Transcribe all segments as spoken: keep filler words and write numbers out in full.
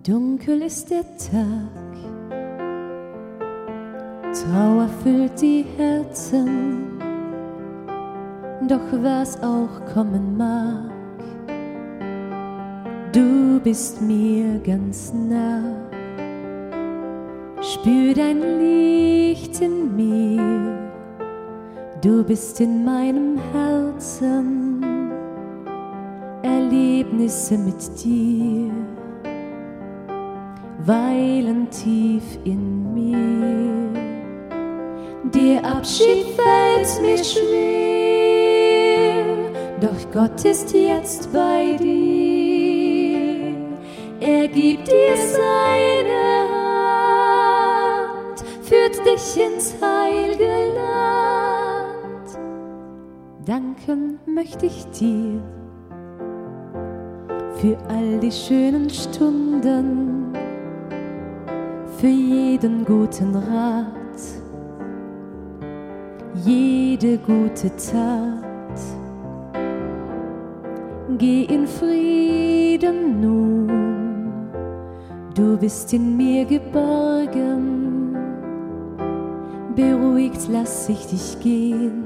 Dunkel ist der Tag, Trauer füllt die Herzen, doch was auch kommen mag, du bist mir ganz nah. Spür dein Licht in mir, du bist in meinem Herzen, Erlebnisse mit dir weilen tief in mir. Der Abschied fällt mir schwer, doch Gott ist jetzt bei dir. Er gibt dir seine Hand, führt dich ins heilige Land. Danken möchte ich dir für all die schönen Stunden, für jeden guten Rat, jede gute Tat. Geh in Frieden nun, du bist in mir geborgen, beruhigt lass ich dich gehen,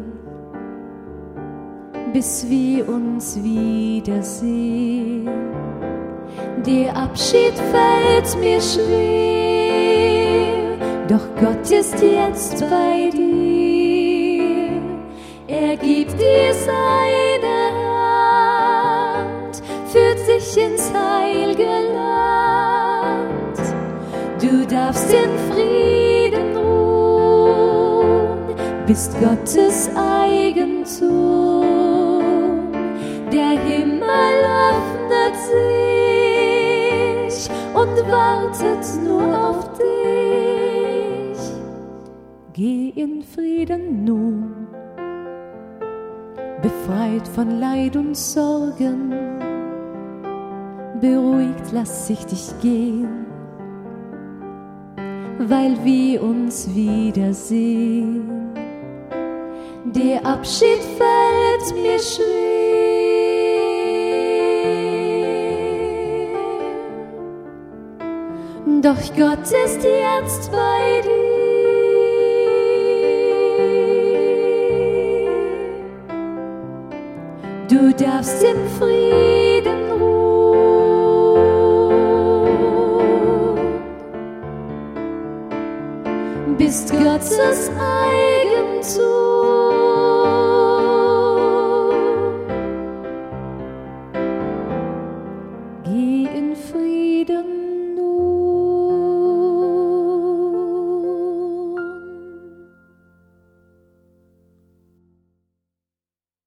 bis wir uns wiedersehen. Der Abschied fällt mir schwer, doch Gott ist jetzt bei dir. Er gibt dir seine Hand, führt dich ins heilige Land. Du darfst in Frieden ruhen, bist Gottes Eigentum. Der Himmel öffnet sich und wartet nur auf dich. Geh in Frieden nun, befreit von Leid und Sorgen, beruhigt lass ich dich gehen, weil wir uns wiedersehen. Der Abschied fällt mir schwer, doch Gott ist jetzt bei dir. Du darfst in Frieden ruhen, bist Gottes Eigentum.